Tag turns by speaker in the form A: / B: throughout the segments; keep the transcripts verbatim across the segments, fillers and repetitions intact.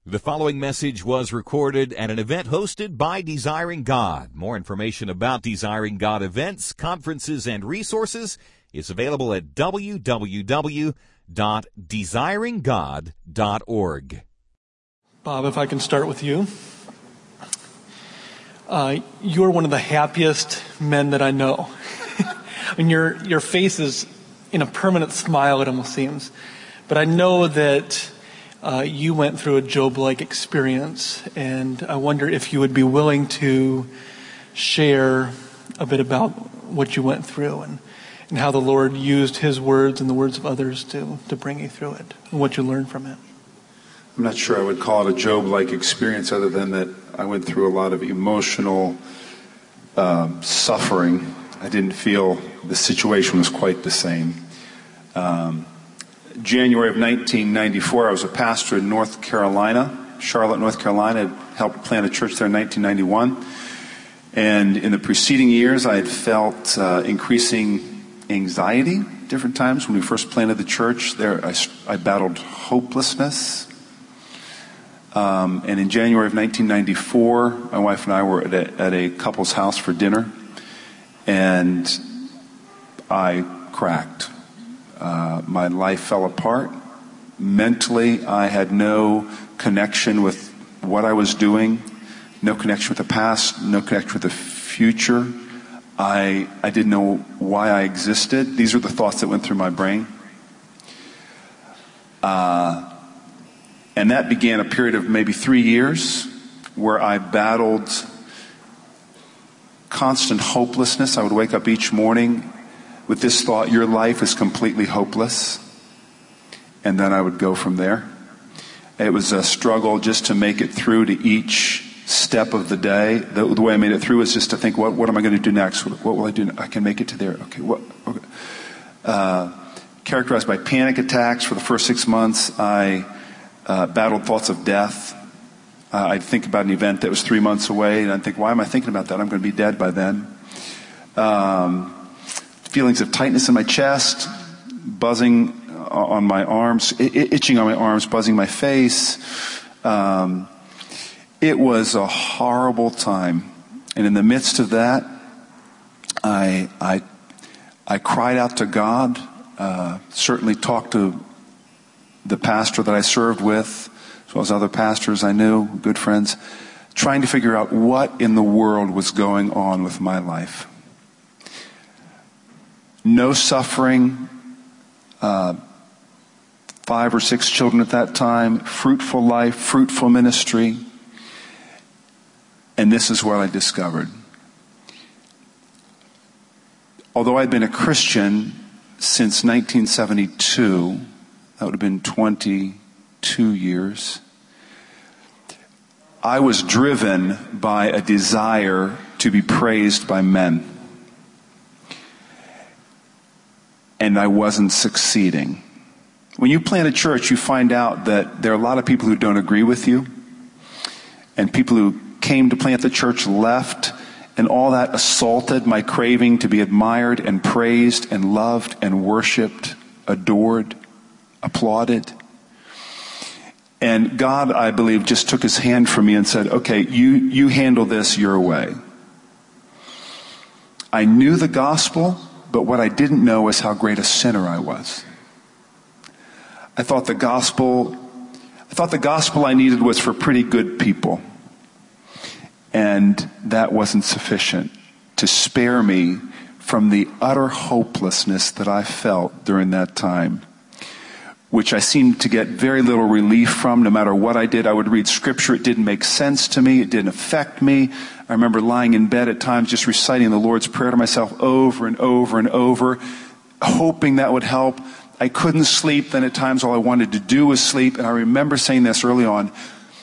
A: The following message was recorded at an event hosted by Desiring God. More information about Desiring God events, conferences, and resources is available at w w w dot desiring god dot org.
B: Bob, if I can start with you. Uh, you're one of the happiest men that I know. And your your face is in a permanent smile, it almost seems. But I know that uh, you went through a Job-like experience, and I wonder if you would be willing to share a bit about what you went through and, and how the Lord used His words and the words of others to, to bring you through it, and what you learned from it.
C: I'm not sure I would call it a Job-like experience, other than that I went through a lot of emotional uh, suffering. I didn't feel the situation was quite the same. Um, January of nineteen ninety-four, I was a pastor in North Carolina, Charlotte, North Carolina. I helped plant a church there in nineteen ninety-one. And in the preceding years, I had felt uh, increasing anxiety different times. When we first planted the church there, I, I battled hopelessness. Um, and in January of nineteen ninety-four, my wife and I were at a, at a couple's house for dinner, and I cracked. Uh, my life fell apart. Mentally, I had no connection with what I was doing, no connection with the past, no connection with the future. I I didn't know why I existed. These are the thoughts that went through my brain. Uh, and that began a period of maybe three years where I battled constant hopelessness. I would wake up each morning with this thought, your life is completely hopeless. And then I would go from there. It was a struggle just to make it through to each step of the day. The, the way I made it through was just to think, what, what am I going to do next? What, what will I do? I can make it to there. Okay. What? Okay. Uh, characterized by panic attacks for the first six months. I uh, battled thoughts of death. Uh, I'd think about an event that was three months away, and I'd think, why am I thinking about that? I'm going to be dead by then. Um, feelings of tightness in my chest, buzzing on my arms, itching on my arms, buzzing my face. Um, it was a horrible time. And in the midst of that, I I, I cried out to God, uh, certainly talked to the pastor that I served with, as well as other pastors I knew, good friends, trying to figure out what in the world was going on with my life. No suffering, uh, five or six children at that time, fruitful life, fruitful ministry. And this is what I discovered. Although I'd been a Christian since nineteen seventy-two, that would have been twenty-two years, I was driven by a desire to be praised by men. And I wasn't succeeding. When you plant a church, you find out that there are a lot of people who don't agree with you. And people who came to plant the church left. And all that assaulted my craving to be admired and praised and loved and worshipped, adored, applauded. And God, I believe, just took His hand from me and said, okay, you, you handle this your way. I knew the gospel, but what I didn't know is how great a sinner I was. I thought the gospel, I thought the gospel I needed was for pretty good people. And that wasn't sufficient to spare me from the utter hopelessness that I felt during that time, which I seemed to get very little relief from. No matter what I did, I would read scripture. It didn't make sense to me. It didn't affect me. I remember lying in bed at times just reciting the Lord's Prayer to myself over and over and over, hoping that would help. I couldn't sleep. Then at times all I wanted to do was sleep. And I remember saying this early on,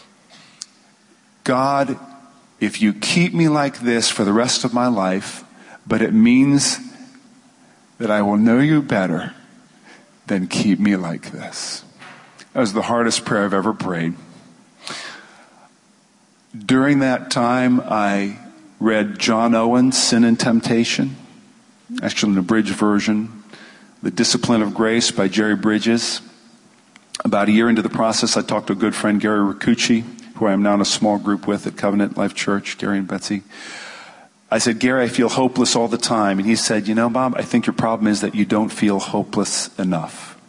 C: God, if you keep me like this for the rest of my life, but it means that I will know you better, then keep me like this. That was the hardest prayer I've ever prayed. During that time, I read John Owen's Sin and Temptation, actually an abridged version, The Discipline of Grace by Jerry Bridges. About a year into the process, I talked to a good friend, Gary Ricucci, who I am now in a small group with at Covenant Life Church, Gary and Betsy. I said, Gary, I feel hopeless all the time. And he said, you know, Bob, I think your problem is that you don't feel hopeless enough.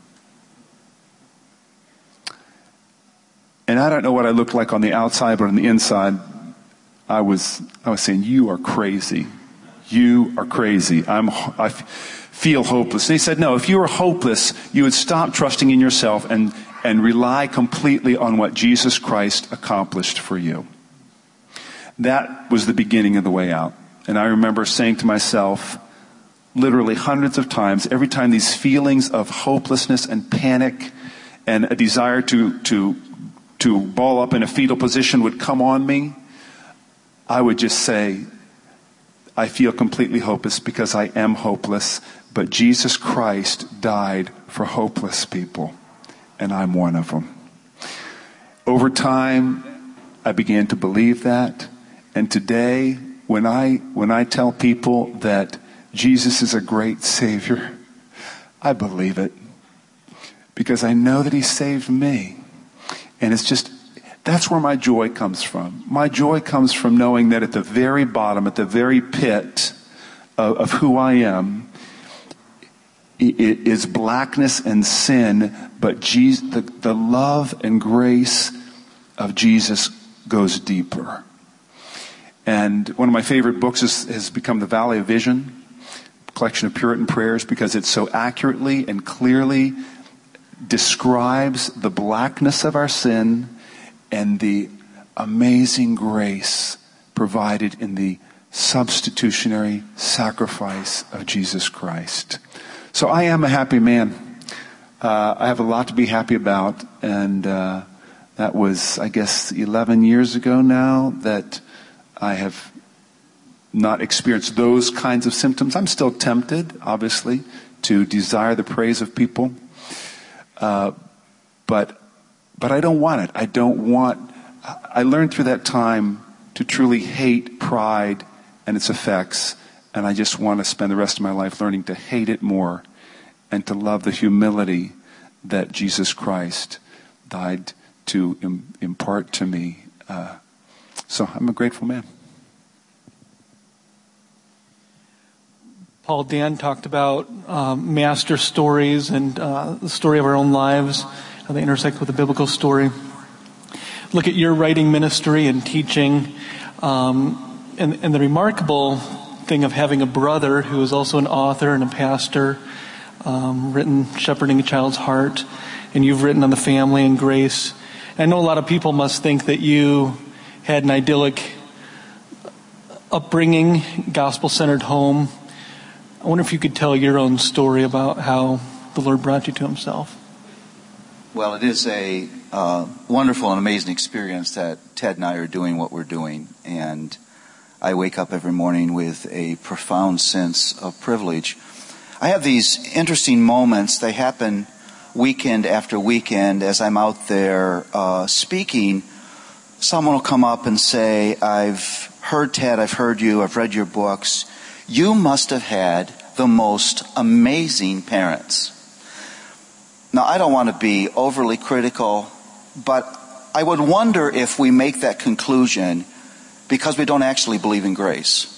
C: And I don't know what I looked like on the outside, but on the inside, I was I was saying, you are crazy. You are crazy. I'm I feel hopeless. And he said, no, if you were hopeless, you would stop trusting in yourself and, and rely completely on what Jesus Christ accomplished for you. That was the beginning of the way out. And I remember saying to myself, literally hundreds of times, every time these feelings of hopelessness and panic and a desire to, to, to ball up in a fetal position would come on me, I would just say, I feel completely hopeless because I am hopeless, but Jesus Christ died for hopeless people, and I'm one of them. Over time, I began to believe that, and today, when I when I tell people that Jesus is a great Savior, I believe it, because I know that He saved me, and it's just, that's where my joy comes from. My joy comes from knowing that at the very bottom, at the very pit of, of who I am, it is blackness and sin, but Jesus, the, the love and grace of Jesus goes deeper. And one of my favorite books is, has become The Valley of Vision, a collection of Puritan prayers, because it so accurately and clearly describes the blackness of our sin and the amazing grace provided in the substitutionary sacrifice of Jesus Christ. So I am a happy man. Uh, I have a lot to be happy about, and uh, that was, I guess, eleven years ago now that I have not experienced those kinds of symptoms. I'm still tempted, obviously, to desire the praise of people, uh, but but I don't want it. I don't want. I learned through that time to truly hate pride and its effects, and I just want to spend the rest of my life learning to hate it more and to love the humility that Jesus Christ died to im- impart to me. Uh, so I'm a grateful man.
B: Paul, Dan talked about um, master stories and uh, the story of our own lives, how they intersect with the biblical story. Look at your writing ministry and teaching, um, and, and the remarkable thing of having a brother who is also an author and a pastor, um, written Shepherding a Child's Heart, and you've written on the family and grace. I know a lot of people must think that you had an idyllic upbringing, gospel-centered home. I wonder if you could tell your own story about how the Lord brought you to Himself.
D: Well, it is a uh, wonderful and amazing experience that Ted and I are doing what we're doing. And I wake up every morning with a profound sense of privilege. I have these interesting moments. They happen weekend after weekend as I'm out there uh, speaking. Someone will come up and say, I've heard Ted, I've heard you, I've read your books. You must have had the most amazing parents. Now, I don't want to be overly critical, but I would wonder if we make that conclusion because we don't actually believe in grace.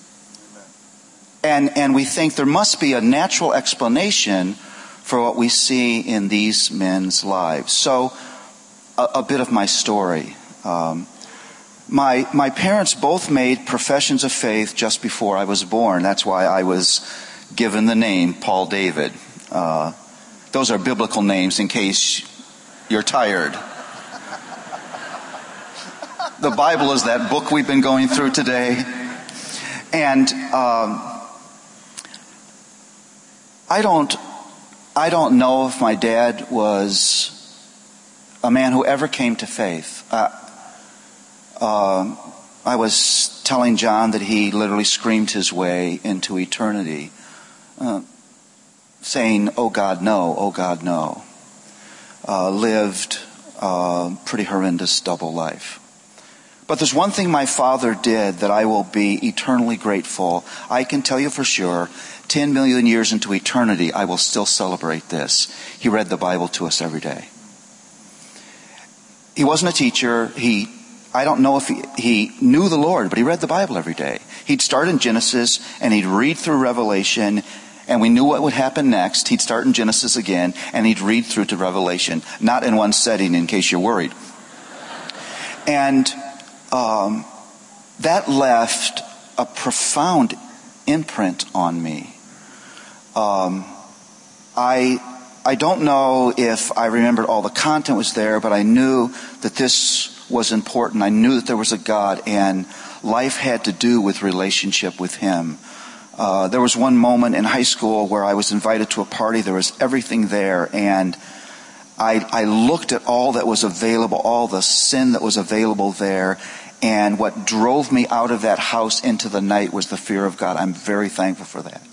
D: And, and we think there must be a natural explanation for what we see in these men's lives. So, a, a bit of my story. Um, my, my parents both made professions of faith just before I was born. That's why I was given the name Paul David. Uh, those are biblical names in case you're tired. The Bible is that book we've been going through today. And um, I don't I don't know if my dad was a man who ever came to faith. Uh, uh, I was telling John that he literally screamed his way into eternity, uh, saying, "Oh God, no, oh God, no." Uh, lived a pretty horrendous double life. But there's one thing my father did that I will be eternally grateful. I can tell you for sure, ten million years into eternity, I will still celebrate this. He read the Bible to us every day. he wasn't a teacher. He, I don't know if he, he knew the Lord, but he read the Bible every day. He'd start in Genesis and he'd read through Revelation, and we knew what would happen next. He'd start in Genesis again and he'd read through to Revelation, not in one setting in case you're worried. And um, that left a profound imprint on me. Um, I I don't know if I remembered all the content was there, but I knew that this was important. I knew that there was a God, and life had to do with relationship with Him. Uh, there was one moment in high school where I was invited to a party. There was everything there, and I, I looked at all that was available, all the sin that was available there, and what drove me out of that house into the night was the fear of God. I'm very thankful for that.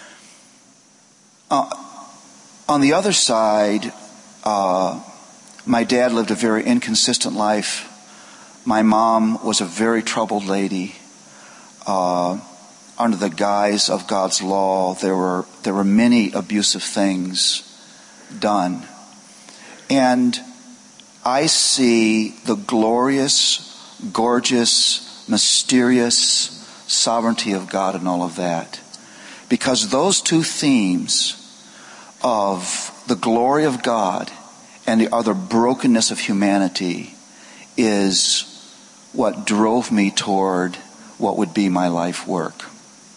D: Uh, on the other side, uh, my dad lived a very inconsistent life. My mom was a very troubled lady. Uh, under the guise of God's law, there were there were many abusive things done. And I see the glorious, gorgeous, mysterious sovereignty of God in all of that. Because those two themes of the glory of God and the other brokenness of humanity is what drove me toward what would be my life work.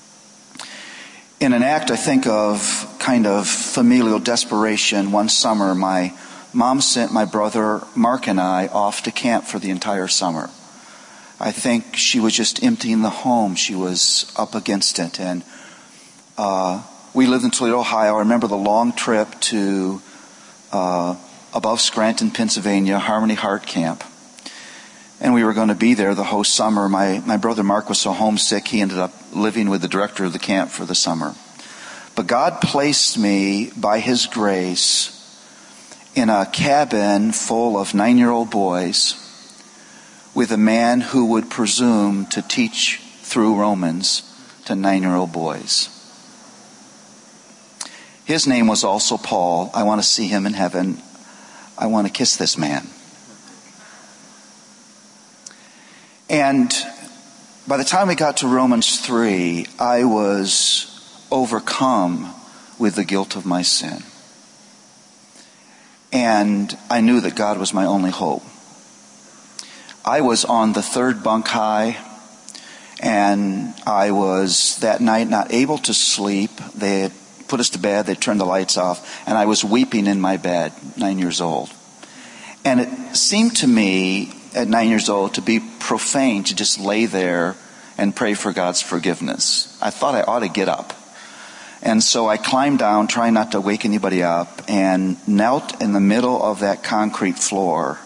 D: In an act, I think, of kind of familial desperation, one summer my mom sent my brother Mark and I off to camp for the entire summer. I think she was just emptying the home. She was up against it. And uh, we lived in Toledo, Ohio. I remember the long trip to uh, above Scranton, Pennsylvania, Harmony Heart Camp. And we were going to be there the whole summer. My, my brother Mark was so homesick, he ended up living with the director of the camp for the summer. But God placed me, by His grace, in a cabin full of nine-year-old boys with a man who would presume to teach through Romans to nine-year-old boys. His name was also Paul. I want to see him in heaven. I want to kiss this man. And by the time we got to Romans three, I was overcome with the guilt of my sin. And I knew that God was my only hope. I was on the third bunk high, and I was that night not able to sleep. They had put us to bed, they turned the lights off, and I was weeping in my bed, nine years old. And it seemed to me at nine years old to be profane to just lay there and pray for God's forgiveness. I thought I ought to get up. And so I climbed down, trying not to wake anybody up, and knelt in the middle of that concrete floor.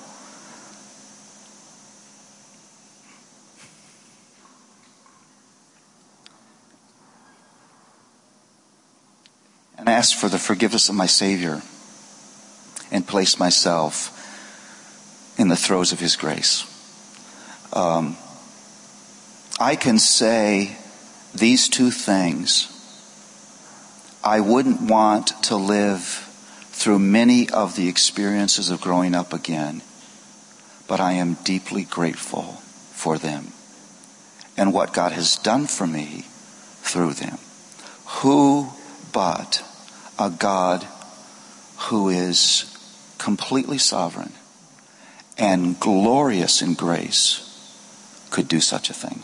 D: And asked for the forgiveness of my Savior and placed myself in the throes of His grace. Um, I can say these two things. I wouldn't want to live through many of the experiences of growing up again, but I am deeply grateful for them and what God has done for me through them. Who but a God who is completely sovereign and glorious in grace could do such a thing?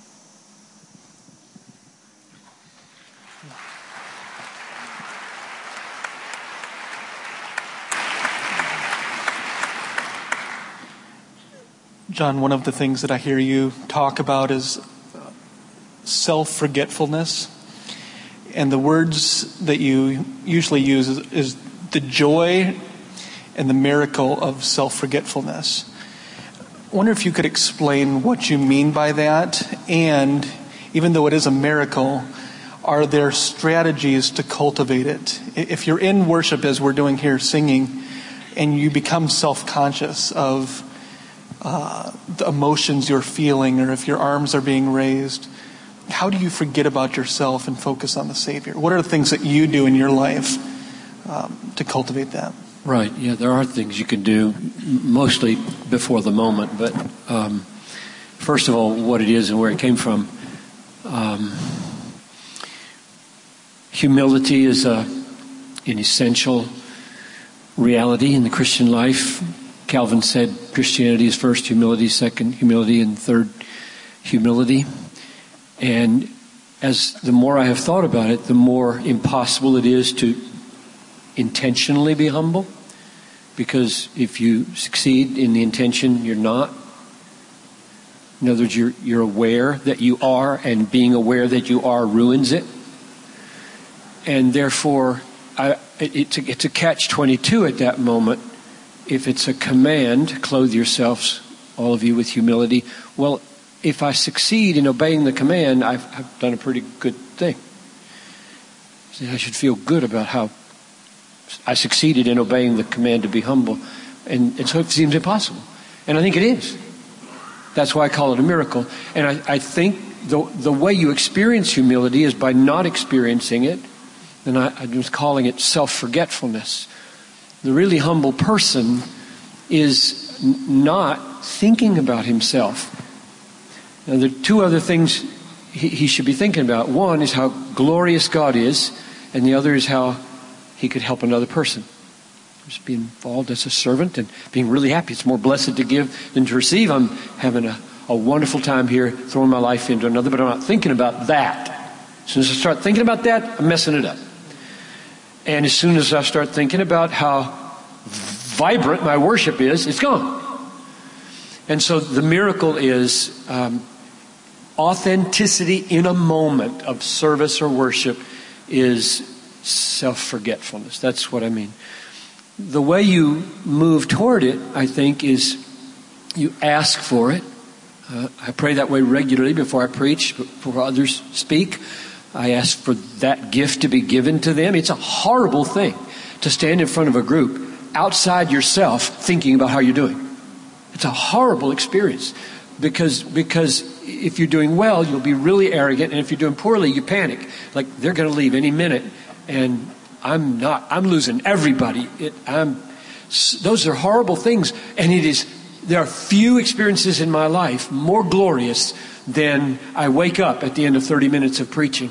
B: John, one of the things that I hear you talk about is self-forgetfulness. And the words that you usually use is, is the joy and the miracle of self-forgetfulness. I wonder if you could explain what you mean by that. And even though it is a miracle, are there strategies to cultivate it? If you're in worship, as we're doing here, singing, and you become self-conscious of uh, the emotions you're feeling, or if your arms are being raised, how do you forget about yourself and focus on the Savior? What are the things that you do in your life um, to cultivate that?
E: Right, yeah, there are things you can do, mostly before the moment, but um, first of all, what it is and where it came from. Um, humility is a, an essential reality in the Christian life. Calvin said Christianity is first humility, second humility, and third humility. And as the more I have thought about it, the more impossible it is to intentionally be humble. Because if you succeed in the intention, you're not. In other words, you're, you're aware that you are, and being aware that you are ruins it. And therefore, I, it's a, it's a catch twenty-two at that moment. If it's a command, clothe yourselves, all of you, with humility. Well, if I succeed in obeying the command, I've, I've done a pretty good thing. So I should feel good about how I succeeded in obeying the command to be humble. And, and so it seems impossible. And I think it is. That's why I call it a miracle. And I, I think the, the way you experience humility is by not experiencing it. And I, I'm just calling it self-forgetfulness. The really humble person is n- not thinking about himself. Now, there are two other things he, he should be thinking about. One is how glorious God is, and the other is how he could help another person. Just being involved as a servant and being really happy. It's more blessed to give than to receive. I'm having a, a wonderful time here, throwing my life into another, but I'm not thinking about that. As soon as I start thinking about that, I'm messing it up. And as soon as I start thinking about how vibrant my worship is, it's gone. And so the miracle is um, authenticity in a moment of service or worship is self-forgetfulness. That's what I mean. The way you move toward it, I think, is you ask for it. Uh, I pray that way regularly before I preach, before others speak. I ask for that gift to be given to them. It's a horrible thing to stand in front of a group outside yourself thinking about how you're doing. It's a horrible experience because because if you're doing well, you'll be really arrogant, and if you're doing poorly, you panic. Like, they're going to leave any minute, and I'm not. I'm losing everybody. It, I'm. Those are horrible things, and it is. There are few experiences in my life more glorious than I wake up at the end of thirty minutes of preaching,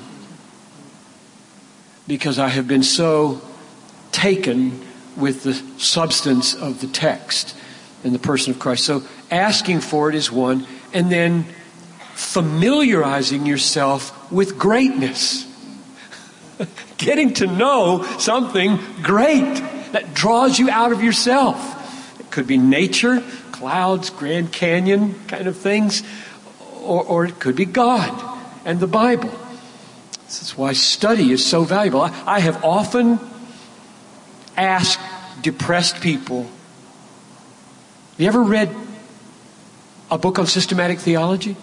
E: because I have been so taken with the substance of the text and the person of Christ. So asking for it is one, and then familiarizing yourself with greatness. Getting to know something great that draws you out of yourself. It could be nature, clouds, Grand Canyon kind of things, or, or it could be God and the Bible. This is why study is so valuable. I, I have often asked depressed people, have you ever read a book on systematic theology?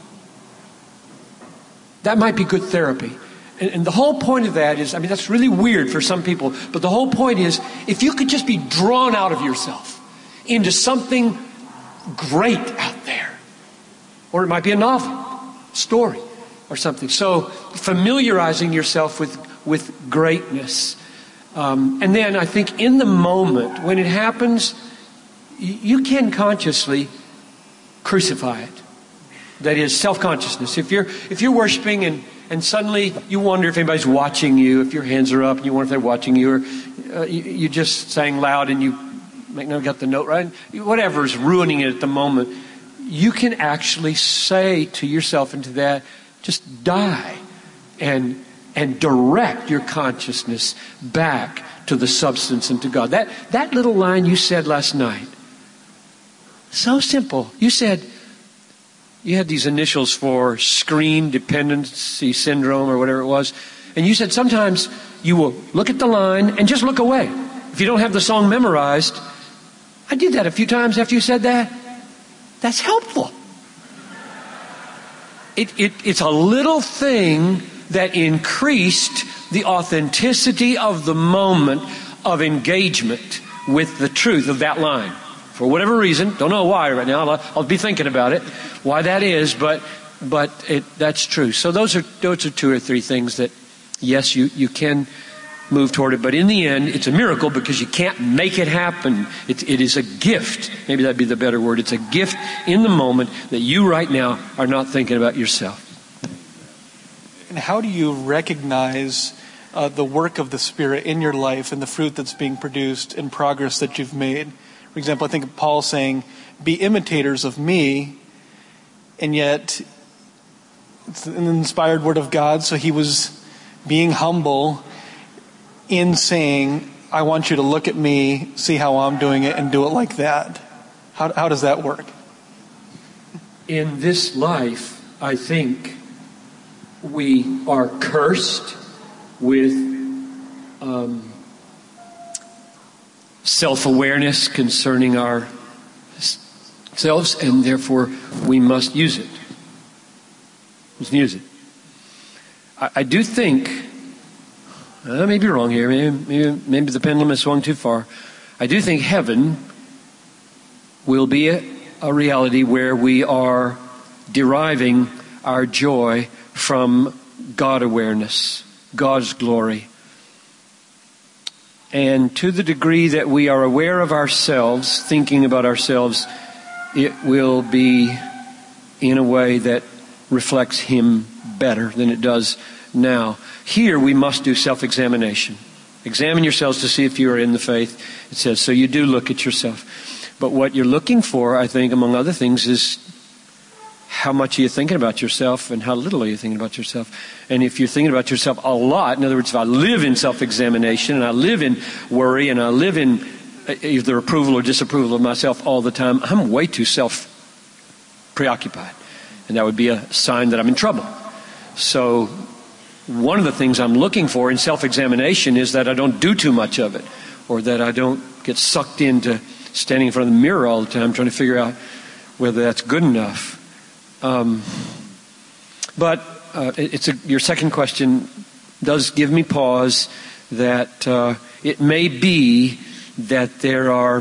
E: That might be good therapy. And, and the whole point of that is, I mean, that's really weird for some people, but the whole point is, if you could just be drawn out of yourself into something great out there, or it might be a novel, story, or something. So familiarizing yourself with, with greatness. Um, and then I think in the moment, when it happens, you can consciously crucify it. That is self-consciousness. If you're if you're worshiping and, and suddenly you wonder if anybody's watching you, if your hands are up and you wonder if they're watching you, or uh, you, you just sang loud and you might not got the note right, whatever is ruining it at the moment, you can actually say to yourself and to that, just die and and direct your consciousness back to the substance and to God. That that little line you said last night, so simple. You said, you had these initials for screen dependency syndrome or whatever it was. And you said sometimes you will look at the line and just look away. If you don't have the song memorized, I did that a few times after you said that. That's helpful. It, it, it's a little thing that increased the authenticity of the moment of engagement with the truth of that line. For whatever reason, don't know why right now, I'll, I'll be thinking about it, why that is, but but it, that's true. So those are those are two or three things that, yes, you, you can move toward it. But in the end, it's a miracle because you can't make it happen. It, it is a gift. Maybe that'd be the better word. It's a gift in the moment that you right now are not thinking about yourself.
B: And how do you recognize uh, the work of the Spirit in your life and the fruit that's being produced and progress that you've made? For example, I think of Paul saying, be imitators of me, and yet it's an inspired word of God, so he was being humble in saying, I want you to look at me, see how I'm doing it, and do it like that. How, how does that work?
E: In this life, I think we are cursed with um, self-awareness concerning ourselves, and therefore we must use it. Let's use it. I, I do think, I may be wrong here, maybe, maybe, maybe the pendulum has swung too far. I do think heaven will be a, a reality where we are deriving our joy from God awareness, God's glory. And to the degree that we are aware of ourselves, thinking about ourselves, it will be in a way that reflects Him better than it does now. Here we must do self-examination. Examine yourselves to see if you are in the faith. It says, so you do look at yourself. But what you're looking for, I think, among other things, is how much are you thinking about yourself and how little are you thinking about yourself? And if you're thinking about yourself a lot, in other words, if I live in self-examination and I live in worry and I live in either approval or disapproval of myself all the time, I'm way too self-preoccupied. And that would be a sign that I'm in trouble. So one of the things I'm looking for in self-examination is that I don't do too much of it, or that I don't get sucked into standing in front of the mirror all the time trying to figure out whether that's good enough. Um, but uh, it's a, your second question does give me pause that uh, it may be that there are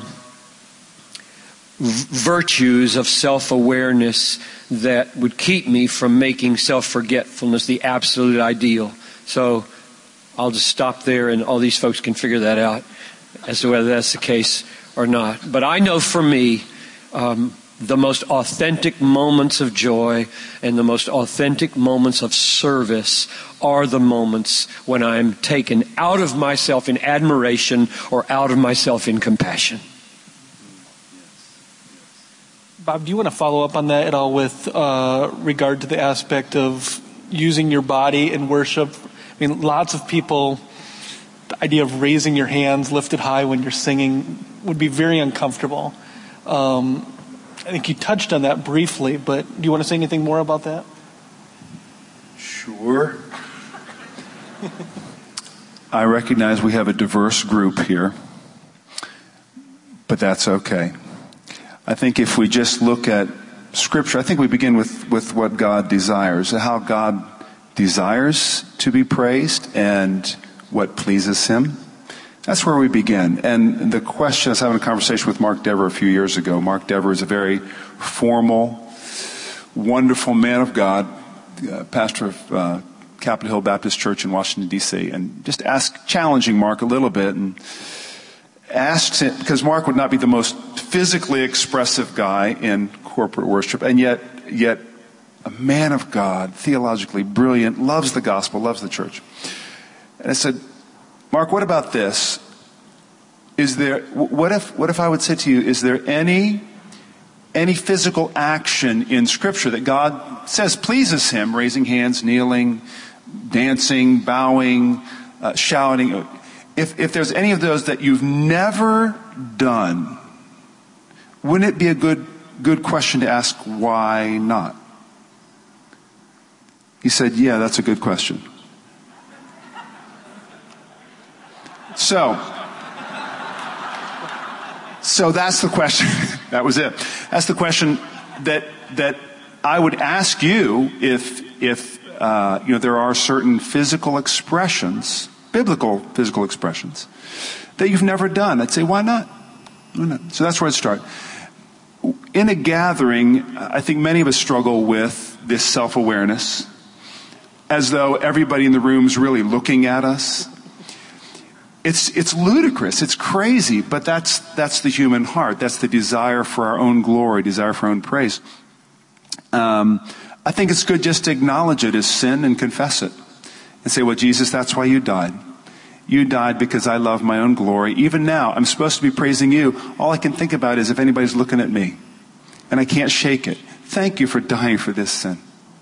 E: v- virtues of self-awareness that would keep me from making self-forgetfulness the absolute ideal. So I'll just stop there, and all these folks can figure that out as to whether that's the case or not. But I know for me, um, the most authentic moments of joy and the most authentic moments of service are the moments when I'm taken out of myself in admiration or out of myself in compassion.
B: Bob, do you want to follow up on that at all with uh, regard to the aspect of using your body in worship? I mean, lots of people, the idea of raising your hands lifted high when you're singing would be very uncomfortable. Um, I think you touched on that briefly, but do you want to say anything more about that?
C: Sure. I recognize we have a diverse group here, but that's okay. I think if we just look at Scripture, I think we begin with, with what God desires, how God desires to be praised and what pleases Him. That's where we begin. And the question, I was having a conversation with Mark Dever a few years ago. Mark Dever is a very formal, wonderful man of God, uh, pastor of uh, Capitol Hill Baptist Church in Washington, D C, and just asked, challenging Mark a little bit, and asked him, because Mark would not be the most physically expressive guy in corporate worship, and yet, yet a man of God, theologically brilliant, loves the gospel, loves the church. And I said, Mark, what about this? Is there, what if, what if I would say to you, is there any, any physical action in Scripture that God says pleases Him, raising hands, kneeling, dancing, bowing, uh, shouting? If, if there's any of those that you've never done, wouldn't it be a good, good question to ask, why not? He said, yeah, that's a good question. So, so that's the question. That was it. That's the question that that I would ask you if if uh, you know there are certain physical expressions, biblical physical expressions, that you've never done. I'd say, why not? Why not? So that's where I'd start. In a gathering, I think many of us struggle with this self-awareness, as though everybody in the room is really looking at us. It's, it's ludicrous. It's crazy, but that's, that's the human heart. That's the desire for our own glory, desire for our own praise. Um, I think it's good just to acknowledge it as sin and confess it. And say, well, Jesus, that's why you died. You died because I love my own glory. Even now, I'm supposed to be praising you. All I can think about is if anybody's looking at me. And I can't shake it. Thank you for dying for this sin.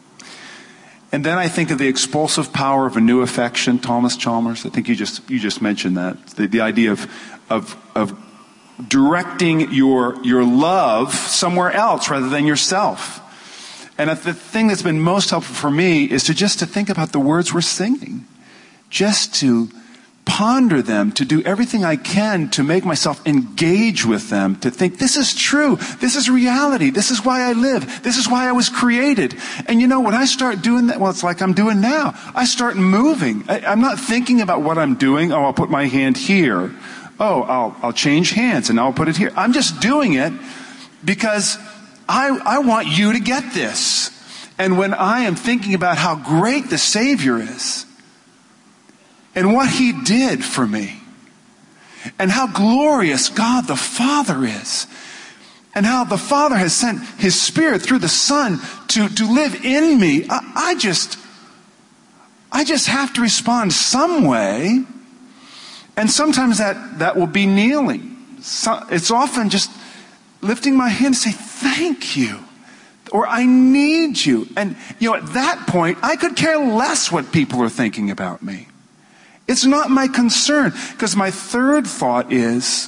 C: And then I think of the expulsive power of a new affection, Thomas Chalmers. I think you just you just mentioned that. The, the idea of, of, of directing your, your love somewhere else rather than yourself. And the thing that's been most helpful for me is to just to think about the words we're singing. Just to ponder them, to do everything I can to make myself engage with them, to think, this is true, this is reality, this is why I live, this is why I was created. And you know, when I start doing that, well, it's like I'm doing now. I start moving. I, I'm not thinking about what I'm doing. Oh, I'll put my hand here. Oh, I'll, I'll change hands and I'll put it here. I'm just doing it because I, I want you to get this. And when I am thinking about how great the Savior is, and what He did for me, and how glorious God the Father is, and how the Father has sent His Spirit through the Son to, to live in me, I, I just, I just have to respond some way. And sometimes that, that will be kneeling. So, it's often just lifting my hand and say, thank you. Or I need you. And, you know, at that point, I could care less what people are thinking about me. It's not my concern. Because my third thought is,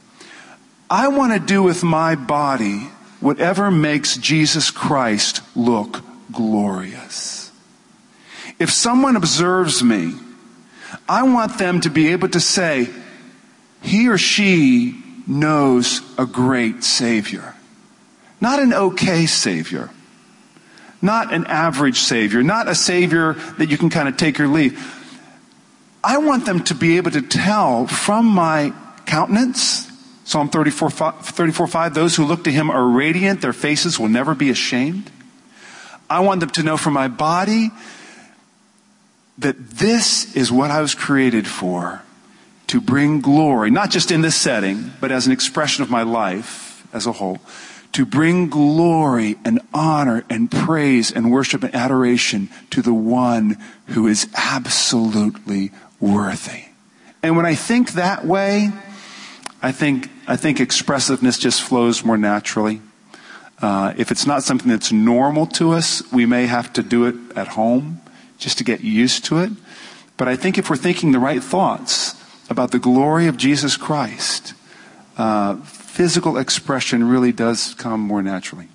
C: I want to do with my body whatever makes Jesus Christ look glorious. If someone observes me, I want them to be able to say, he or she knows a great Savior. Not an okay Savior. Not an average Savior. Not a Savior that you can kind of take or leave. I want them to be able to tell from my countenance, Psalm thirty-four five, those who look to Him are radiant, their faces will never be ashamed. I want them to know from my body that this is what I was created for, to bring glory, not just in this setting, but as an expression of my life as a whole, to bring glory and honor and praise and worship and adoration to the one who is absolutely worthy. And when I think that way, I think I think expressiveness just flows more naturally. Uh, if it's not something that's normal to us, we may have to do it at home just to get used to it. But I think if we're thinking the right thoughts about the glory of Jesus Christ, uh, physical expression really does come more naturally.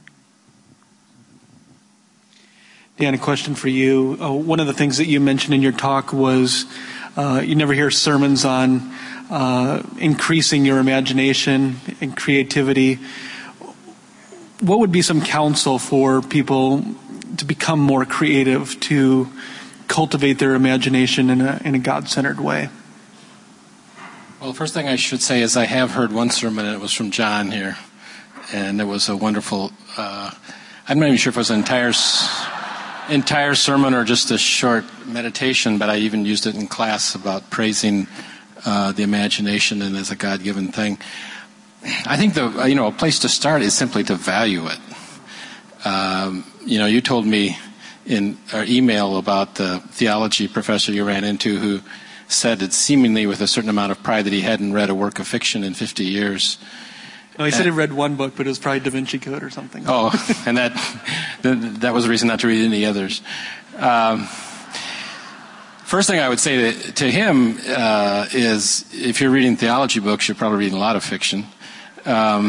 B: Dan, a question for you. Uh, one of the things that you mentioned in your talk was uh, you never hear sermons on uh, increasing your imagination and creativity. What would be some counsel for people to become more creative, to cultivate their imagination in a, in a God-centered way?
F: Well, the first thing I should say is I have heard one sermon, and it was from John here. And it was a wonderful, uh, I'm not even sure if it was an entire, entire sermon or just a short meditation, but I even used it in class about praising uh, the imagination and as a God-given thing. I think the you know a place to start is simply to value it. Um, you know, you told me in our email about the theology professor you ran into who said it seemingly with a certain amount of pride that he hadn't read a work of fiction in fifty years.
B: No, he said he read one book, but it was probably Da Vinci Code or something.
F: Oh, and that that was a reason not to read any others. Um, first thing I would say to, to him uh, is if you're reading theology books, you're probably reading a lot of fiction. Um,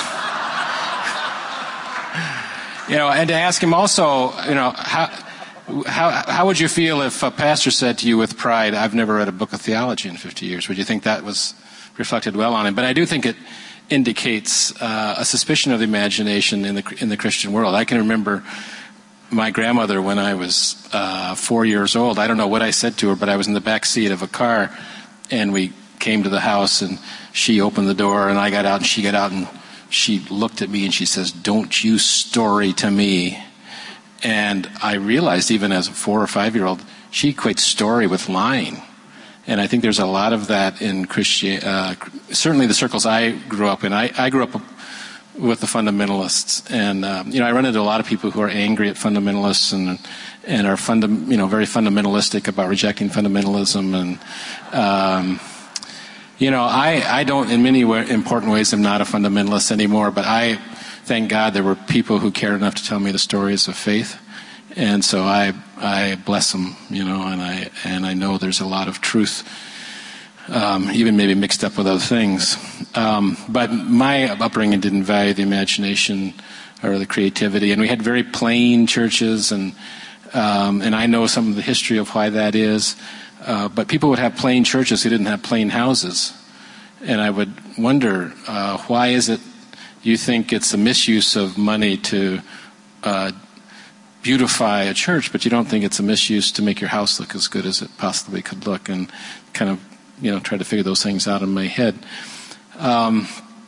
F: you know, and to ask him also, you know, how, how how would you feel if a pastor said to you with pride, "I've never read a book of theology in fifty years"? Would you think that was reflected well on him? But I do think it indicates uh, a suspicion of the imagination in the in the Christian world. I can remember my grandmother when I was uh, four years old. I don't know what I said to her, but I was in the back seat of a car, and we came to the house, and she opened the door, and I got out, and she got out, and she looked at me, and she says, "Don't you story to me." And I realized, even as a four or five-year-old, she equates story with lying. And I think there's a lot of that in Christian, uh, certainly the circles I grew up in. I, I grew up with the fundamentalists, and um, you know, I run into a lot of people who are angry at fundamentalists and and are funda- you know, very fundamentalistic about rejecting fundamentalism. And um, you know, I I don't in many way, important ways am not a fundamentalist anymore, but I thank God there were people who cared enough to tell me the stories of faith. And so I I bless them, you know, and I and I know there's a lot of truth, um, even maybe mixed up with other things. Um, but my upbringing didn't value the imagination or the creativity, and we had very plain churches, and um, and I know some of the history of why that is. Uh, but people would have plain churches who didn't have plain houses, and I would wonder uh, why is it you think it's a misuse of money to uh, beautify a church, but you don't think it's a misuse to make your house look as good as it possibly could look, and kind of, you know, try to figure those things out in my head. Um,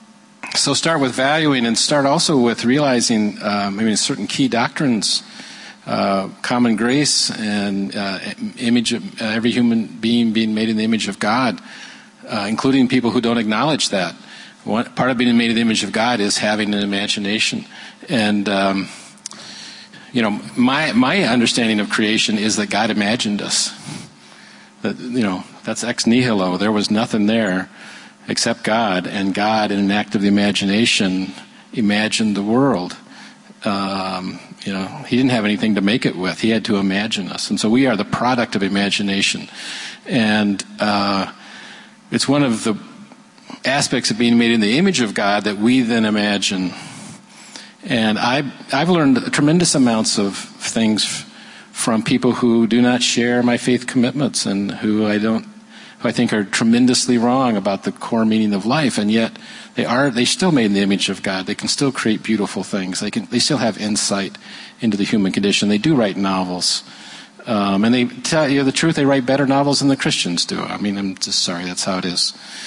F: so start with valuing, and start also with realizing, um, I mean, certain key doctrines, uh, common grace, and uh, image of uh, every human being being made in the image of God, uh, including people who don't acknowledge that. One, part of being made in the image of God is having an imagination, and um, You know, my my understanding of creation is that God imagined us. That, you know, that's ex nihilo. There was nothing there except God, and God, in an act of the imagination, imagined the world. Um, you know, He didn't have anything to make it with. He had to imagine us, and so we are the product of imagination. And uh, it's one of the aspects of being made in the image of God that we then imagine. And I, I've learned tremendous amounts of things from people who do not share my faith commitments, and who I don't, who I think are tremendously wrong about the core meaning of life. And yet, they are, they still made in the image of God. They can still create beautiful things. They can, they still have insight into the human condition. They do write novels, um, and they tell you the truth. They write better novels than the Christians do. I mean, I'm just sorry, that's how it is.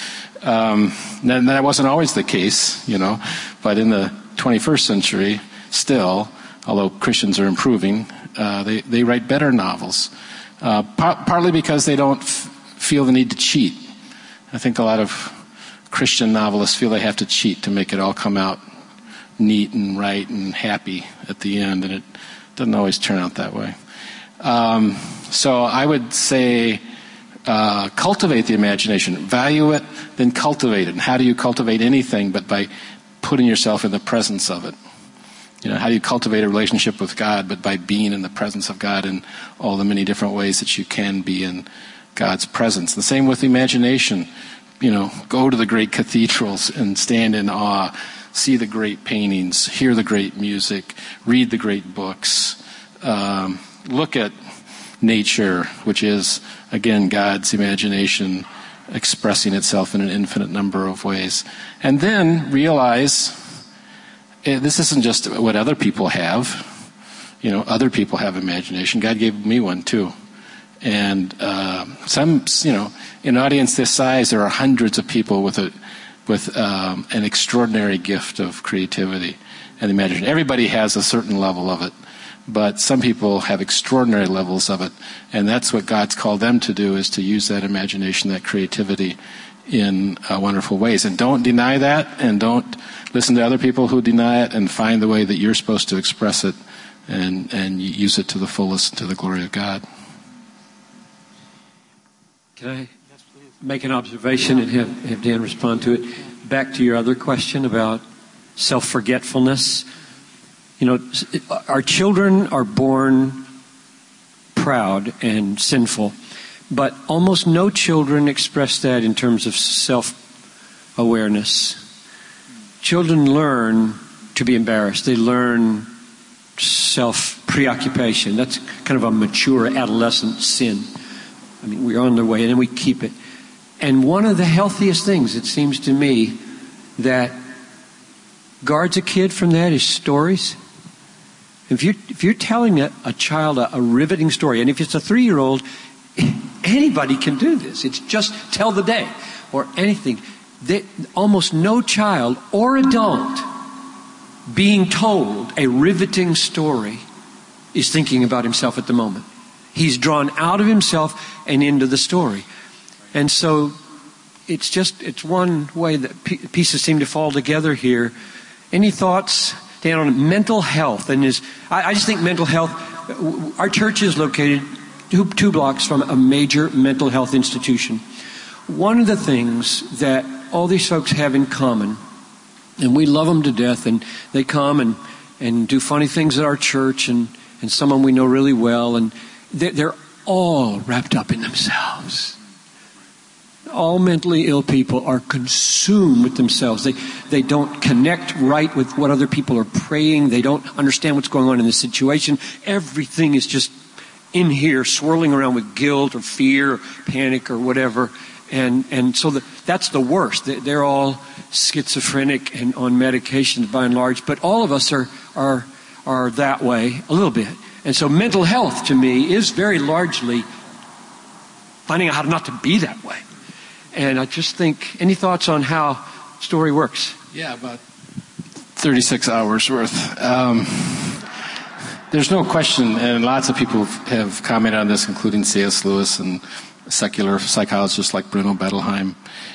F: Um, and that wasn't always the case, you know, but in the twenty-first century, still, although Christians are improving, uh, they, they write better novels, uh, par- partly because they don't f- feel the need to cheat. I think a lot of Christian novelists feel they have to cheat to make it all come out neat and right and happy at the end, and it doesn't always turn out that way. Um, so I would say uh, cultivate the imagination, value it, then cultivate it. And how do you cultivate anything but by putting yourself in the presence of it? You know, how do you cultivate a relationship with God but by being in the presence of God in all the many different ways that you can be in God's presence? The same with imagination. You know, go to the great cathedrals and stand in awe, see the great paintings, hear the great music, read the great books, um, look at nature, which is, again, God's imagination expressing itself in an infinite number of ways. And then realize eh, this isn't just what other people have. You know, other people have imagination. God gave me one too. And uh, some, you know, in an audience this size, there are hundreds of people with a with um, an extraordinary gift of creativity and imagination. Everybody has a certain level of it, but some people have extraordinary levels of it, and that's what God's called them to do, is to use that imagination, that creativity in uh, wonderful ways. And don't deny that, and don't listen to other people who deny it, and find the way that you're supposed to express it and, and use it to the fullest, to the glory of God.
E: Can I make an observation and have, have Dan respond to it? Back to your other question about self-forgetfulness. You know, our children are born proud and sinful, but almost no children express that in terms of self-awareness. Children learn to be embarrassed. They learn self-preoccupation. That's kind of a mature adolescent sin. I mean, we're on the way, and then we keep it. And one of the healthiest things, it seems to me, that guards a kid from that is stories. If you're, if you're telling a, a child a, a riveting story, and if it's a three-year-old, anybody can do this. It's just tell the day or anything. They, almost no child or adult being told a riveting story is thinking about himself at the moment. He's drawn out of himself and into the story. And so it's just, it's one way that pieces seem to fall together here. Any thoughts, Dan, on mental health? And is, I, I just think mental health, our church is located two, two blocks from a major mental health institution. One of the things that all these folks have in common, and we love them to death, and they come and, and do funny things at our church, and, and some of them we know really well, and they're, they're all wrapped up in themselves. All mentally ill people are consumed with themselves. They they don't connect right with what other people are praying. They don't understand what's going on in the situation. Everything is just in here, swirling around with guilt or fear or panic or whatever. And and so the, that's the worst. They're all schizophrenic and on medications by and large. But all of us are are are that way a little bit. And so mental health to me is very largely finding out how not to be that way. And I just think, any thoughts on how story works?
F: Yeah, about thirty-six hours worth. Um, there's no question, and lots of people have commented on this, including C S Lewis and secular psychologists like Bruno Bettelheim,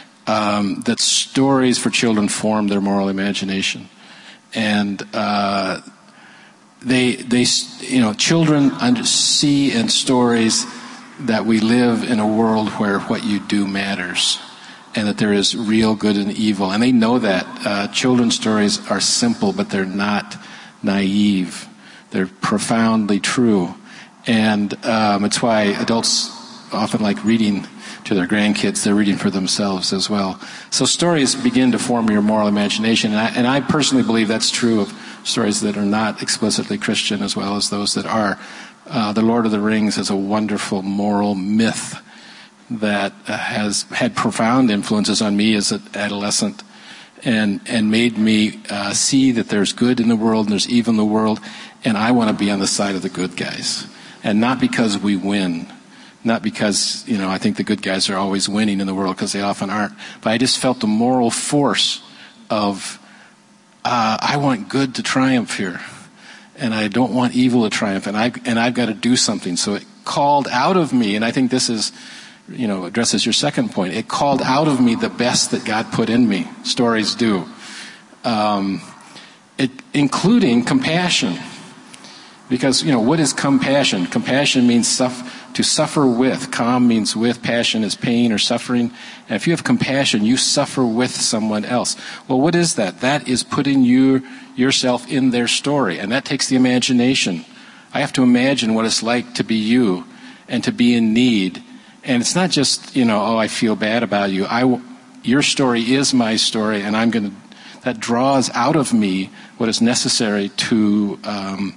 F: um, that stories for children form their moral imagination. And uh, they, they, you know, children under, see in stories that we live in a world where what you do matters and that there is real good and evil. And they know that. Uh, children's stories are simple, but they're not naive. They're profoundly true. And um, it's why adults often like reading to their grandkids. They're reading for themselves as well. So stories begin to form your moral imagination. And I, and I personally believe that's true of stories that are not explicitly Christian as well as those that are. Uh, the Lord of the Rings is a wonderful moral myth that uh, has had profound influences on me as an adolescent and and made me uh, see that there's good in the world and there's evil in the world, and I want to be on the side of the good guys. And not because we win, not because, you know, I think the good guys are always winning in the world, because they often aren't, but I just felt the moral force of uh, I want good to triumph here. And I don't want evil to triumph, and I and I've got to do something. So it called out of me, and I think this is, you know, addresses your second point. It called out of me the best that God put in me. Stories do, um, it, including compassion, because you know what is compassion? Compassion means suff- to suffer with. Com means with. Passion is pain or suffering. And if you have compassion, you suffer with someone else. Well, what is that? That is putting you. yourself in their story, and that takes the imagination. I have to imagine what it's like to be you and to be in need. And it's not just, you know, oh, I feel bad about you. I, your story is my story, and I'm going to, that draws out of me what is necessary to um,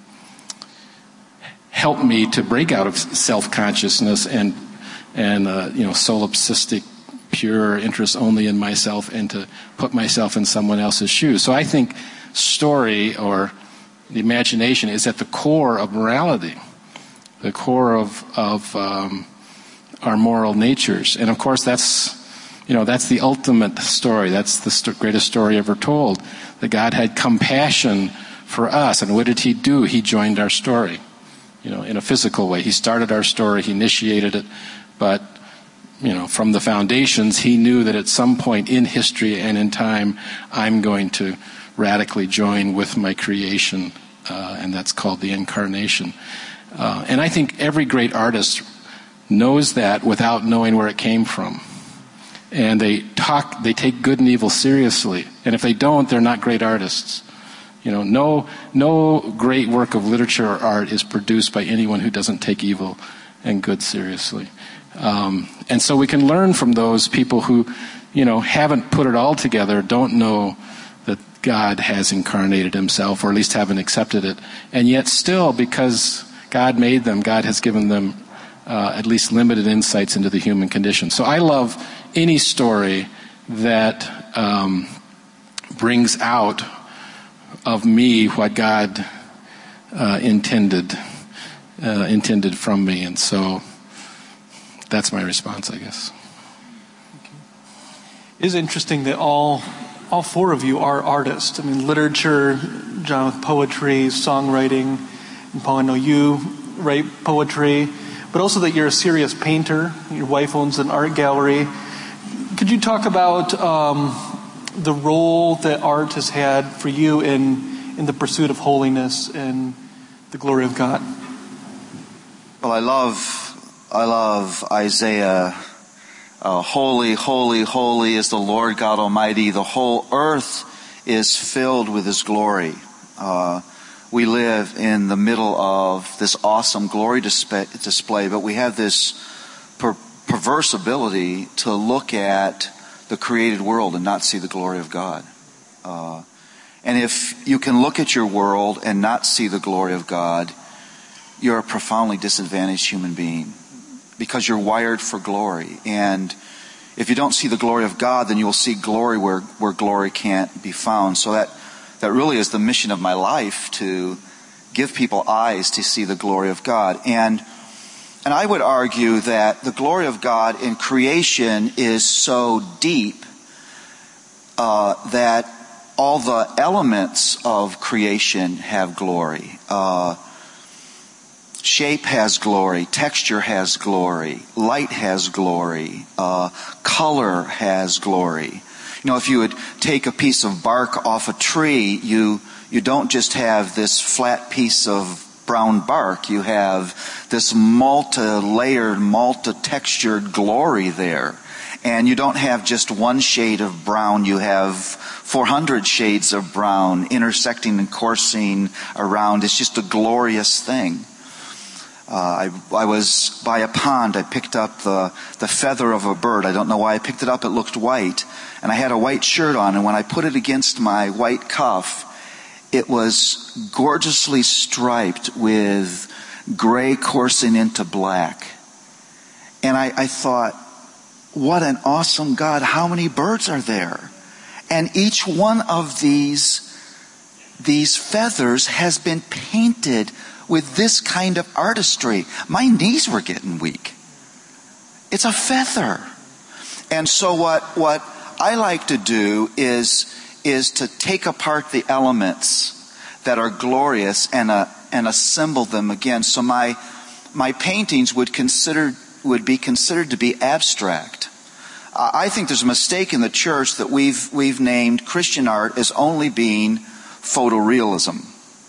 F: help me to break out of self-consciousness and, and uh, you know, solipsistic, pure interest only in myself, and to put myself in someone else's shoes. So I think story or the imagination is at the core of morality, the core of of um, our moral natures. And of course, that's you know that's the ultimate story. That's the st- greatest story ever told. That God had compassion for us, and what did He do? He joined our story, you know, in a physical way. He started our story. He initiated it, but you know, from the foundations, He knew that at some point in history and in time, I'm going to radically join with my creation, uh, and that's called the incarnation. Uh, and I think every great artist knows that without knowing where it came from. And they talk, they take good and evil seriously. And if they don't, they're not great artists. You know, no, no great work of literature or art is produced by anyone who doesn't take evil and good seriously. Um, and so we can learn from those people who, you know, haven't put it all together, don't know that God has incarnated Himself, or at least haven't accepted it. And yet still, because God made them, God has given them uh, at least limited insights into the human condition. So I love any story that um, brings out of me what God uh, intended, uh, intended from me. And so that's my response, I guess.
B: It is interesting that all all four of you are artists. I mean, literature, John with poetry, songwriting, and Paul, I know you write poetry. but also that you're a serious painter. Your wife owns an art gallery. Could you talk about um, the role that art has had for you in, in the pursuit of holiness and the glory of God?
D: Well, I love, I love Isaiah. Uh, holy, holy, holy is the Lord God Almighty. The whole earth is filled with His glory. Uh, we live in the middle of this awesome glory display, display but we have this per- perverse ability to look at the created world and not see the glory of God. Uh, and if you can look at your world and not see the glory of God, you're a profoundly disadvantaged human being, because you're wired for glory. And if you don't see the glory of God, then you'll see glory where, where glory can't be found. So that, that really is the mission of my life, to give people eyes to see the glory of God. And, and I would argue that the glory of God in creation is so deep uh, that all the elements of creation have glory. Uh, Shape has glory, texture has glory, light has glory, uh, color has glory. You know, if you would take a piece of bark off a tree, you you don't just have this flat piece of brown bark. You have this multi-layered, multi-textured glory there. And you don't have just one shade of brown. You have four hundred shades of brown intersecting and coursing around. It's just a glorious thing. Uh, I, I was by a pond. I picked up the, the feather of a bird. I don't know why I picked it up. It looked white. And I had a white shirt on. And when I put it against my white cuff, it was gorgeously striped with gray coursing into black. And I, I thought, what an awesome God. How many birds are there? And each one of these, these feathers has been painted with this kind of artistry. My knees were getting weak. It's a feather. And so what, what I like to do is, is to take apart the elements that are glorious and, uh, and assemble them again. So my, my paintings would consider, would be considered to be abstract. Uh, I think there's a mistake in the church that we've, we've named Christian art as only being photorealism.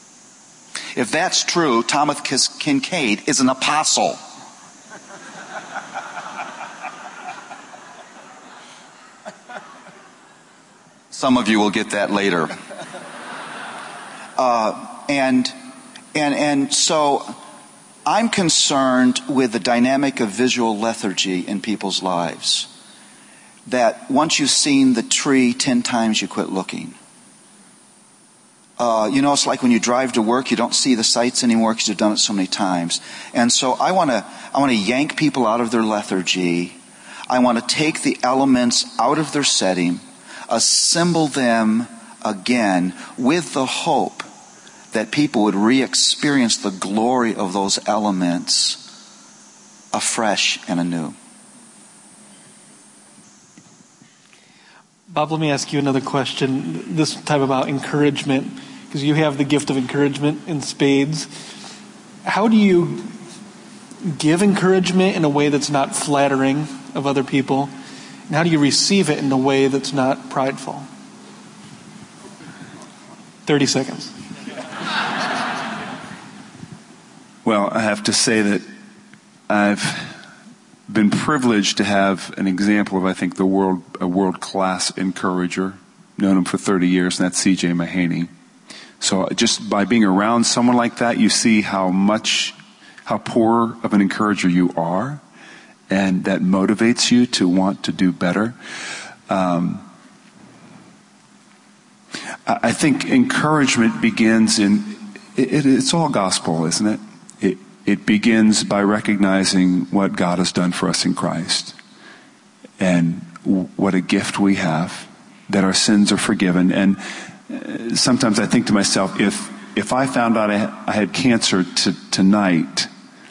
D: If that's true, Thomas Kincaid is an apostle. Some of you will get that later. Uh, and, and, and so I'm concerned with the dynamic of visual lethargy in people's lives. That once you've seen the tree ten times, you quit looking. Uh, you know, it's like when you drive to work, you don't see the sights anymore because you've done it so many times. And so I want to, I want to yank people out of their lethargy. I want to take the elements out of their setting, assemble them again with the hope that people would re-experience the glory of those elements afresh and anew.
B: Bob, let me ask you another question, this time about encouragement, because you have the gift of encouragement in spades. How do you give encouragement in a way that's not flattering of other people? And how do you receive it in a way that's not prideful? thirty seconds.
C: Well, I have to say that I've been privileged to have an example of, I think, the world a world-class encourager. Known him for thirty years, and that's C J Mahaney. So just by being around someone like that, you see how much, how poor of an encourager you are, and that motivates you to want to do better. Um, I think encouragement begins in, it, it, it's all gospel, isn't it? It It begins by recognizing what God has done for us in Christ, and w- what a gift we have, that our sins are forgiven. And uh, sometimes I think to myself, if if I found out I, ha- I had cancer t- tonight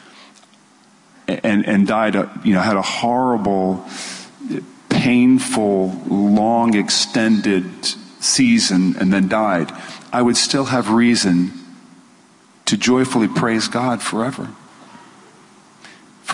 C: and and died, a, you know, had a horrible, painful, long extended season and then died, I would still have reason to joyfully praise God forever.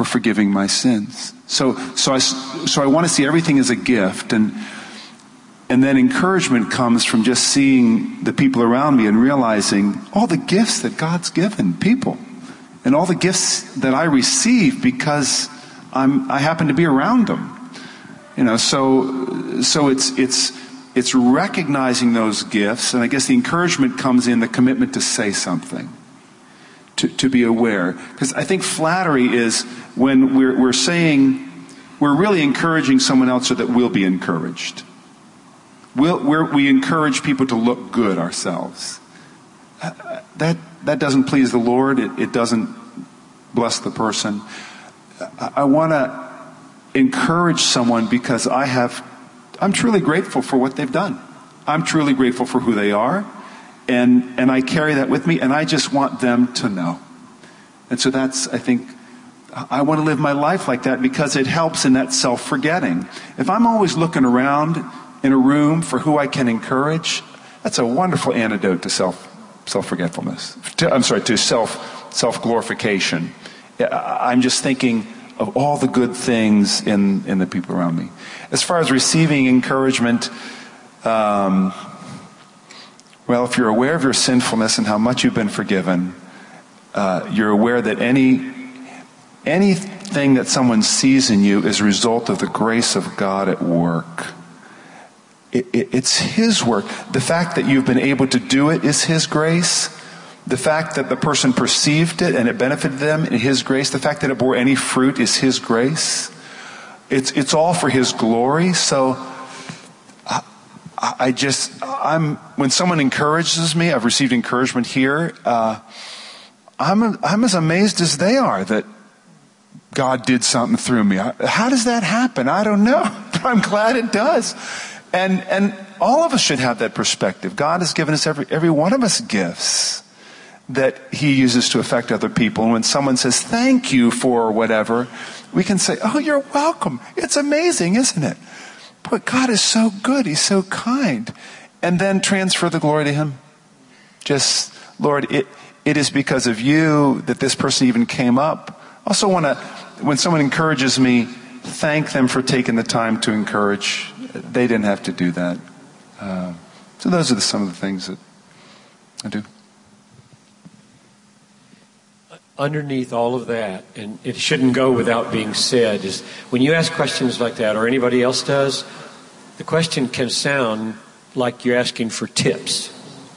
C: for forgiving my sins. So, so I, so I want to see everything as a gift, and and then encouragement comes from just seeing the people around me and realizing all the gifts that God's given people, and all the gifts that I receive because I'm I happen to be around them. You know, so so it's it's it's recognizing those gifts, and I guess the encouragement comes in the commitment to say something. To, to be aware. Because I think flattery is when we're, we're saying, we're really encouraging someone else so that we'll be encouraged. We'll, we're, we encourage people to look good ourselves. That, that doesn't please the Lord. It, it doesn't bless the person. I, I want to encourage someone because I have, I'm truly grateful for what they've done. I'm truly grateful for who they are. And and I carry that with me, and I just want them to know. And so that's, I think, I want to live my life like that because it helps in that self-forgetting. If I'm always looking around in a room for who I can encourage, that's a wonderful antidote to self, self-forgetfulness. To, I'm sorry, to self, self-glorification. I'm just thinking of all the good things in, in the people around me. As far as receiving encouragement, um... well, if you're aware of your sinfulness and how much you've been forgiven, uh, you're aware that any anything that someone sees in you is a result of the grace of God at work. It, it, it's His work. The fact that you've been able to do it is His grace. The fact that the person perceived it and it benefited them in His grace. The fact that it bore any fruit is His grace. It's it's all for His glory. So I just, I'm, when someone encourages me, I've received encouragement here, uh, I'm, I'm as amazed as they are that God did something through me. How does that happen? I don't know, but I'm glad it does. And, and all of us should have that perspective. God has given us every, every one of us gifts that He uses to affect other people. And when someone says, thank you for whatever, we can say, oh, you're welcome. It's amazing, isn't it? But God is so good. He's so kind. And then transfer the glory to Him. Just, Lord, it, it is because of you that this person even came up. I also want to, when someone encourages me, thank them for taking the time to encourage. They didn't have to do that. Uh, so those are the, some of the things that I do.
E: Underneath all of that, and it shouldn't go without being said, is when you ask questions like that, or anybody else does, the question can sound like you're asking for tips.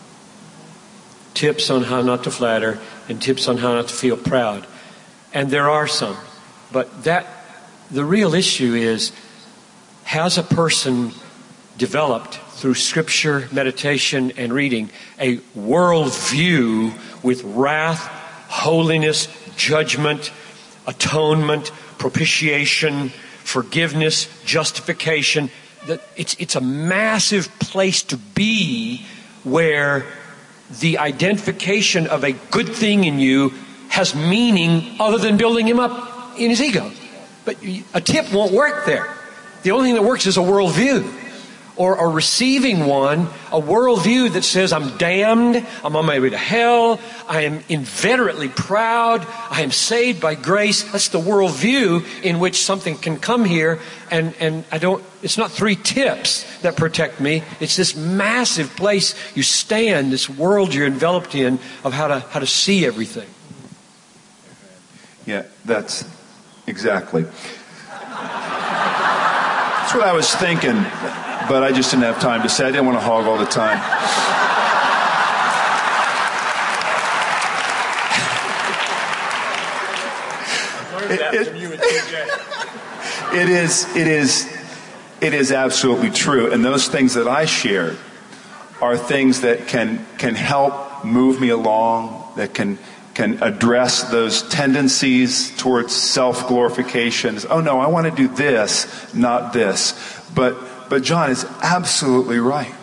E: Tips on how not to flatter, and tips on how not to feel proud. And there are some. But that, the real issue is, has a person developed through scripture, meditation, and reading a worldview with wrath, holiness, judgment, atonement, propitiation, forgiveness, justification. It's, it's a massive place to be where the identification of a good thing in you has meaning other than building him up in his ego. But a tip won't work there. The only thing that works is a worldview. Or, or receiving one, a worldview that says, I'm damned, I'm on my way to hell, I am inveterately proud, I am saved by grace. That's the worldview in which something can come here, and, and I don't, it's not three tips that protect me, it's this massive place you stand, this world you're enveloped in of how to, how to see everything.
C: Yeah, that's exactly. That's what I was thinking. But I just didn't have time to say. I didn't want to hog all the time. it, it, it is, it is, it is absolutely true. And those things that I shared are things that can can help move me along, that can can address those tendencies towards self-glorification. Oh no, I want to do this, not this. But But John is absolutely right.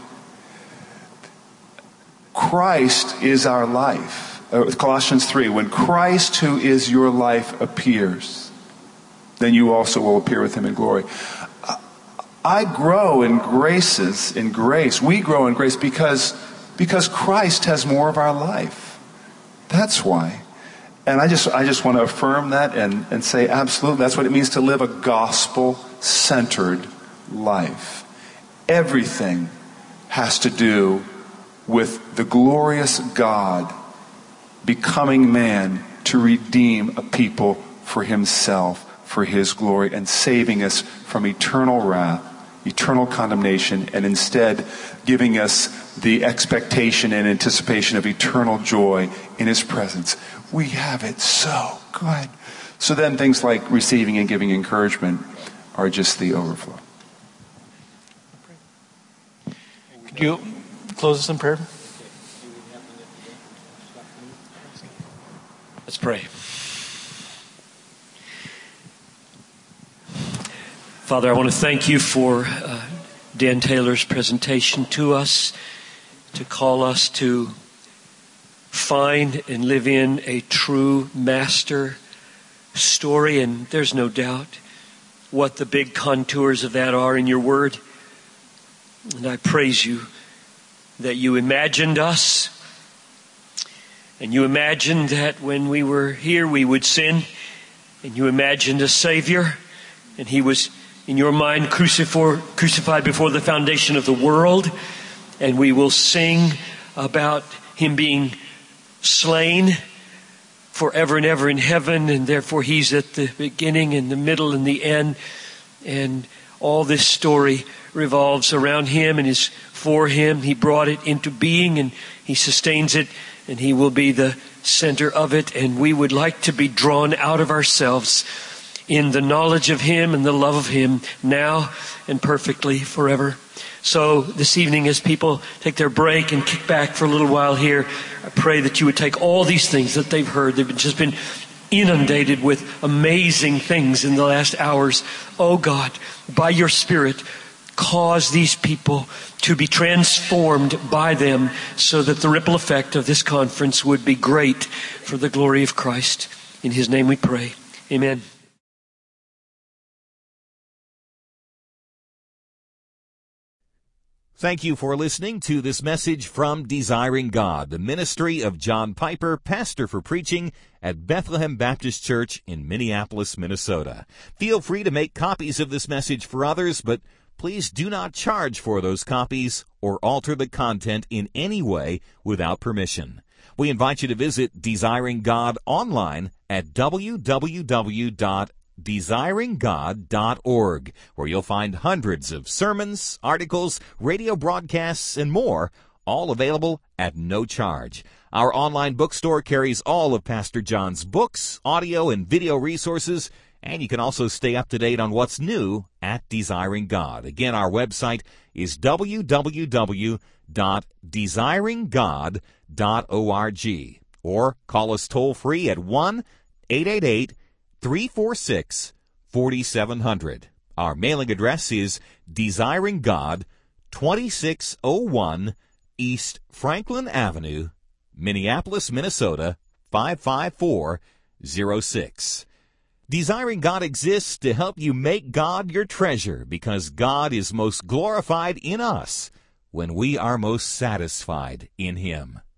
C: Christ is our life. Uh, Colossians three, when Christ, who is your life, appears, then you also will appear with Him in glory. I grow in graces, in grace. We grow in grace because, because Christ has more of our life. That's why. And I just I just want to affirm that and, and say absolutely that's what it means to live a gospel-centered life. Everything has to do with the glorious God becoming man to redeem a people for himself, for his glory, and saving us from eternal wrath, eternal condemnation, and instead giving us the expectation and anticipation of eternal joy in his presence. We have it so good. So then things like receiving and giving encouragement are just the overflow.
B: Could you close us in prayer?
E: Let's pray. Father, I want to thank you for uh, Dan Taylor's presentation to us, to call us to find and live in a true master story. And there's no doubt what the big contours of that are in your word. And I praise you that you imagined us, and you imagined that when we were here we would sin, and you imagined a Savior, and he was in your mind crucified before the foundation of the world, and we will sing about him being slain forever and ever in heaven, and therefore he's at the beginning and the middle and the end, and all this story revolves around him and is for him. He brought it into being and he sustains it, and he will be the center of it. And we would like to be drawn out of ourselves in the knowledge of him and the love of him now and perfectly forever. So this evening, as people take their break and kick back for a little while here, I pray that you would take all these things that they've heard. They've just been inundated with amazing things in the last hours. Oh God, by your Spirit, cause these people to be transformed by them so that the ripple effect of this conference would be great for the glory of Christ. In his name we pray. Amen.
A: Thank you for listening to this message from Desiring God, the ministry of John Piper, pastor for preaching at Bethlehem Baptist Church in Minneapolis, Minnesota. Feel free to make copies of this message for others, but please do not charge for those copies or alter the content in any way without permission. We invite you to visit Desiring God online at w w w dot desiring god dot org, where you'll find hundreds of sermons, articles, radio broadcasts, and more, all available at no charge. Our online bookstore carries all of Pastor John's books, audio, and video resources, and you can also stay up to date on what's new at Desiring God. Again, our website is w w w dot desiring god dot org, or call us toll-free at one eight eight eight three four six four seven zero zero. Our mailing address is Desiring God, twenty-six oh one East Franklin Avenue, Minneapolis, Minnesota, five five four zero six. Desiring God exists to help you make God your treasure, because God is most glorified in us when we are most satisfied in him.